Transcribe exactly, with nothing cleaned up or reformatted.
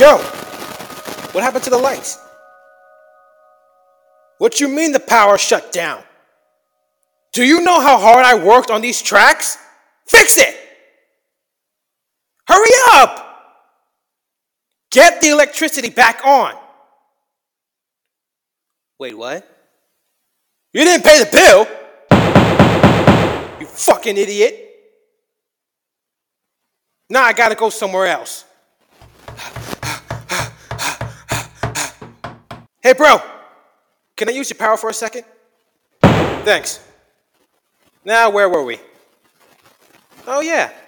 Bro, what happened to the lights? What you mean the power shut down? Do you know how hard I worked on these tracks? Fix it! Hurry up! Get the electricity back on. Wait, what? You didn't pay the bill? You fucking idiot. Now I gotta go somewhere else. Hey, bro. Can I use your power for a second? Thanks. Now, where were we? Oh, yeah.